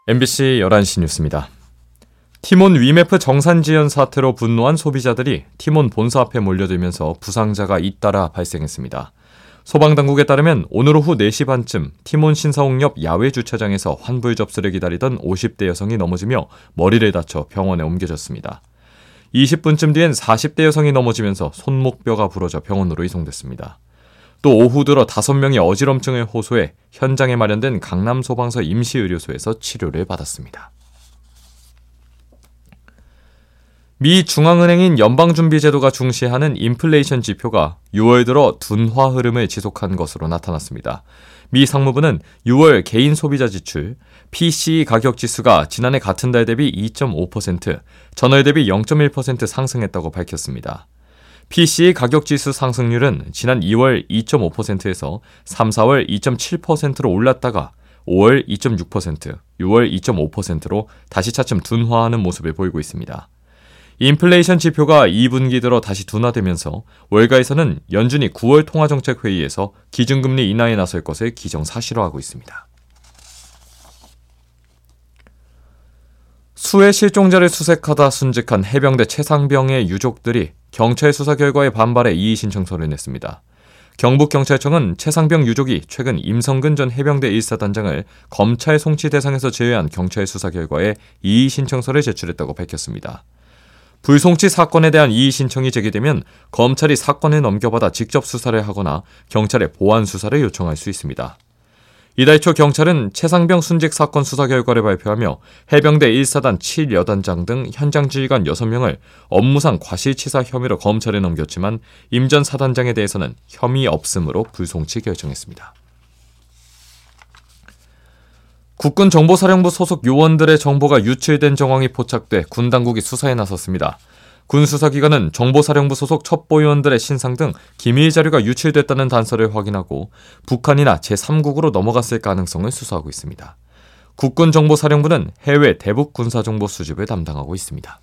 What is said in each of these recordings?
MBC 11시 뉴스입니다. 티몬 위메프 정산 지연 사태로 분노한 소비자들이 티몬 본사 앞에 몰려들면서 부상자가 잇따라 발생했습니다. 소방당국에 따르면 오늘 오후 4시 반쯤 티몬 신사옥 옆 야외 주차장에서 환불 접수를 기다리던 50대 여성이 넘어지며 머리를 다쳐 병원에 옮겨졌습니다. 20분쯤 뒤엔 40대 여성이 넘어지면서 손목뼈가 부러져 병원으로 이송됐습니다. 또 오후 들어 5명이 어지럼증을 호소해 현장에 마련된 강남소방서 임시의료소에서 치료를 받았습니다. 미 중앙은행인 연방준비제도가 중시하는 인플레이션 지표가 6월 들어 둔화 흐름을 지속한 것으로 나타났습니다. 미 상무부는 6월 개인 소비자 지출, PCE 가격지수가 지난해 같은 달 대비 2.5%, 전월 대비 0.1% 상승했다고 밝혔습니다. PCE 가격지수 상승률은 지난 2월 2.5%에서 3, 4월 2.7%로 올랐다가 5월 2.6%, 6월 2.5%로 다시 차츰 둔화하는 모습을 보이고 있습니다. 인플레이션 지표가 2분기 들어 다시 둔화되면서 월가에서는 연준이 9월 통화정책회의에서 기준금리 인하에 나설 것을 기정사실화하고 있습니다. 수해 실종자를 수색하다 순직한 해병대 최상병의 유족들이 경찰 수사 결과에 반발해 이의신청서를 냈습니다. 경북경찰청은 최상병 유족이 최근 임성근 전 해병대 1사단장을 검찰 송치 대상에서 제외한 경찰 수사 결과에 이의신청서를 제출했다고 밝혔습니다. 불송치 사건에 대한 이의신청이 제기되면 검찰이 사건을 넘겨받아 직접 수사를 하거나 경찰에 보완 수사를 요청할 수 있습니다. 이달 초 경찰은 최상병 순직 사건 수사 결과를 발표하며 해병대 1사단 7여단장 등 현장 지휘관 6명을 업무상 과실치사 혐의로 검찰에 넘겼지만 임 전 사단장에 대해서는 혐의 없음으로 불송치 결정했습니다. 국군정보사령부 소속 요원들의 정보가 유출된 정황이 포착돼 군 당국이 수사에 나섰습니다. 군 수사기관은 정보사령부 소속 첩보요원들의 신상 등 기밀 자료가 유출됐다는 단서를 확인하고 북한이나 제3국으로 넘어갔을 가능성을 수사하고 있습니다. 국군정보사령부는 해외 대북 군사정보 수집을 담당하고 있습니다.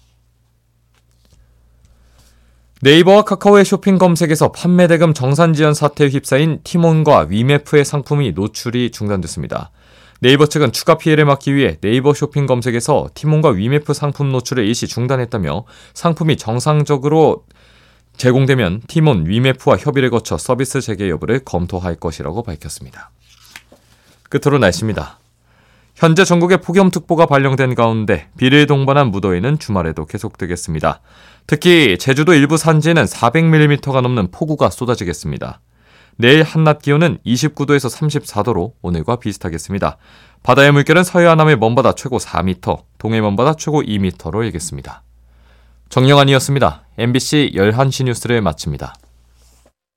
네이버와 카카오의 쇼핑 검색에서 판매 대금 정산 지연 사태에 휩싸인 티몬과 위메프의 상품이 노출이 중단됐습니다. 네이버 측은 추가 피해를 막기 위해 네이버 쇼핑 검색에서 티몬과 위메프 상품 노출을 일시 중단했다며 상품이 정상적으로 제공되면 티몬, 위메프와 협의를 거쳐 서비스 재개 여부를 검토할 것이라고 밝혔습니다. 끝으로 날씨입니다. 현재 전국에 폭염특보가 발령된 가운데 비를 동반한 무더위는 주말에도 계속되겠습니다. 특히 제주도 일부 산지에는 400mm가 넘는 폭우가 쏟아지겠습니다. 내일 한낮 기온은 29도에서 34도로 오늘과 비슷하겠습니다. 바다의 물결은 서해안함의 먼바다 최고 4m, 동해 먼바다 최고 2m로 일겠습니다. 정영환이었습니다. MBC 11시 뉴스를 마칩니다.